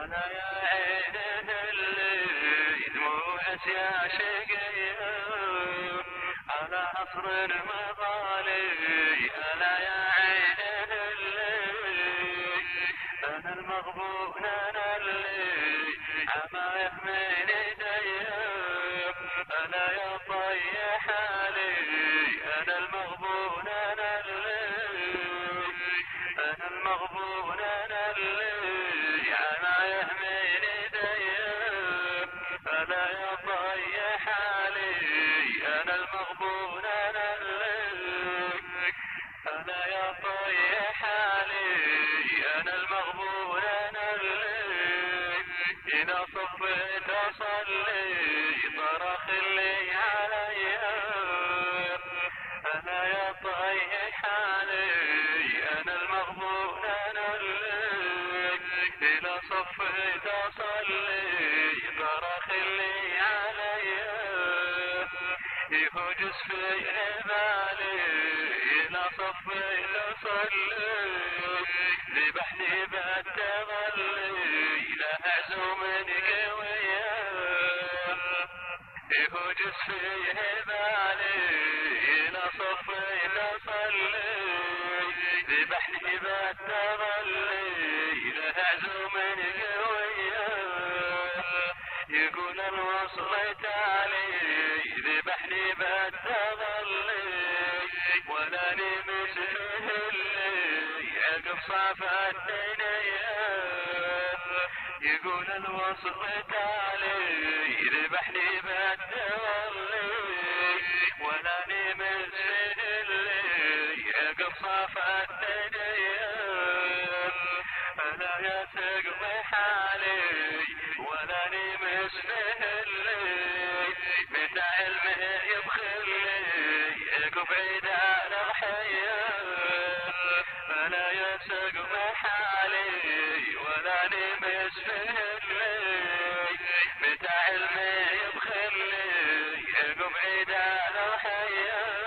أنا يا عين اللي دموعك يا شقية على عصر المغالي. أنا يا عين اللي أنا المغبون أنا اللي عما يحميني أنا يا طي حالي. أنا المغبون أنا المغبون أنا اللي عما يحميني أنا يا طي حالي. أنا المغبون أنا يا طي حالي. أنا المغبون أنا إذا صفيت أصلي طرخ اللي عليا. أنا يا طي حالي. أنا المغبون أنا إذا صفيت أصلي طرخ اللي عليا. يهجس في بالي إذا صفيت أصلي ذبحني بالتغلي لا عزوم قوية. يهجس في بالي إذا صفيت أصلي ذبحني بالتغلي لا عزوم قوية. يقول الوصل تالي ذبحني بالتغلي ولا مثله اللي عقب صافت عينيا. يقول الوصل تالي ذبحني بالتغلي ولا مثله اللي عقب صافت عينيا. أنا يا تقضي حالي ولا مثله اللي متى علمه يبخلي عقب عيدان الحياة. أنا يا تقضي حالي ولا مثله اللي متى علمه يبخلي عقب عيدان الحياة.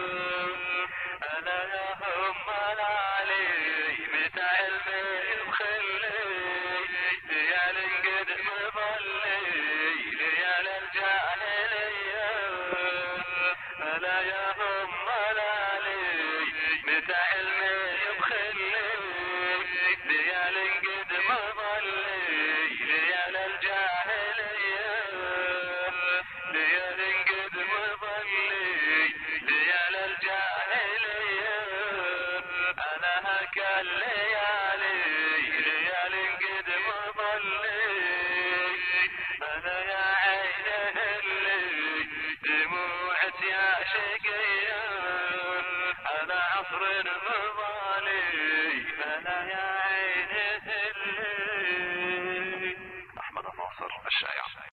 أنا يا هم العلي متى علمه يبخلي ليال قد مظلي ليال الجاهلية. أنا يا هم العلي متى علمه يبخلي ليال قد مظلي ليال الجاهلية. ليال قد مظلي ليال الجاهلية. أنا هكا الليالي ليال قد مظلي. أنا يا عين اللي دموعك يا شقية على عصر المظالي.